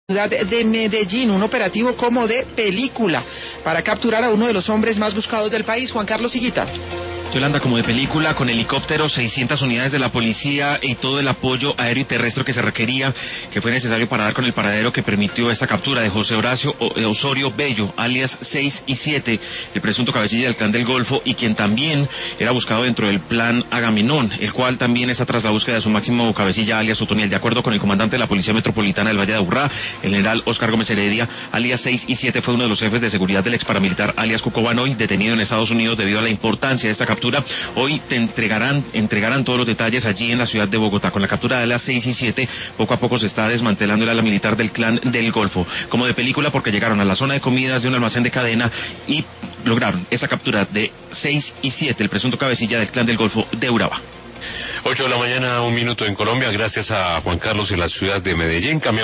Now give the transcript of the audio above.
Ciudad de Medellín, un operativo como de película para capturar a uno de los hombres más buscados del país, Juan Carlos Higuita. Yolanda, como de película, con helicópteros, 600 unidades de la policía y todo el apoyo aéreo y terrestre que se requería, que fue necesario para dar con el paradero que permitió esta captura de José Horacio Osorio Bello, alias 6 y 7, el presunto cabecilla del Clan del Golfo y quien también era buscado dentro del plan Agamenón, el cual también está tras la búsqueda de su máximo cabecilla, alias Otoniel. De acuerdo con el comandante de la Policía Metropolitana del Valle de Aburrá, el general Oscar Gómez Heredia, alias 6 y 7 fue uno de los jefes de seguridad del ex paramilitar, alias Cuco Banoy, detenido en Estados Unidos debido a la importancia de esta captura. Hoy te entregarán todos los detalles allí en la ciudad de Bogotá. Con la captura de las 6 y 7, poco a poco se está desmantelando el ala militar del Clan del Golfo. Como de película, porque llegaron a la zona de comidas de un almacén de cadena y lograron esa captura de 6 y 7, el presunto cabecilla del Clan del Golfo de Urabá. 8 de la mañana, 1 minuto en Colombia, gracias a Juan Carlos y la ciudad de Medellín.